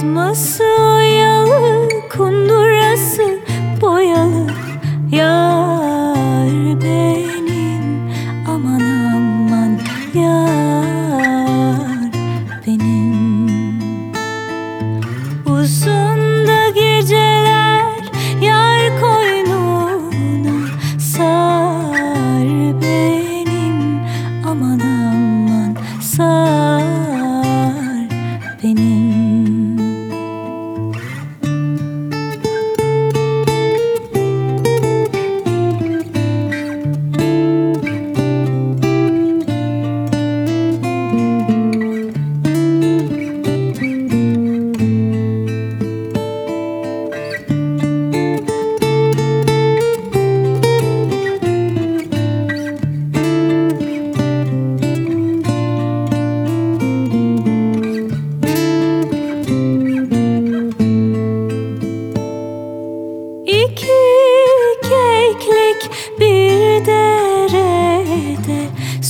Yazması oyalı, kundurası boyalı. Yar benim, aman aman yar benim. Uzun da geceler yar koynuna sar benim, aman aman sar benim. İki keklik bir derede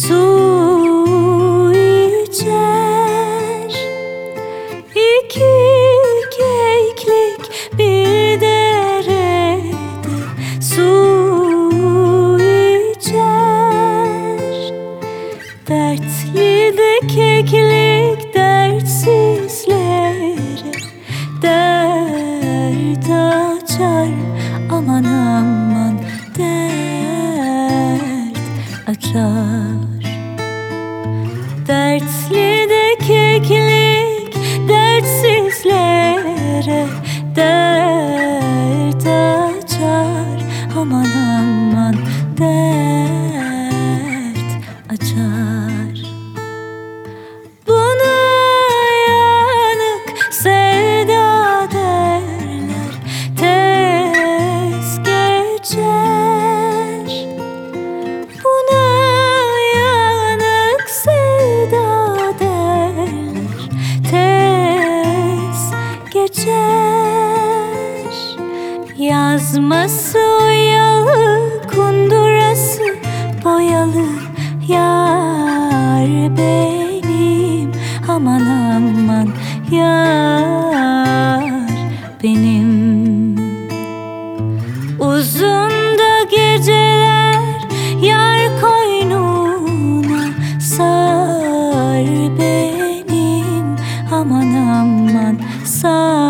su içer. İki keklik bir derede su içer. Dertli de keklik dertsizlere dert açar, aman aman dert açar. Dertli de keklik dertsizlere dert açar, aman aman dert açar. Buna yanık sevda derler, tez geçer. Buna yanık sevda derler, tez geçer. Yazması oyalı, kundurası boyalı. Yar benim, aman aman yar benim. Uzun da geceler yar koynuna sar benim, aman aman sar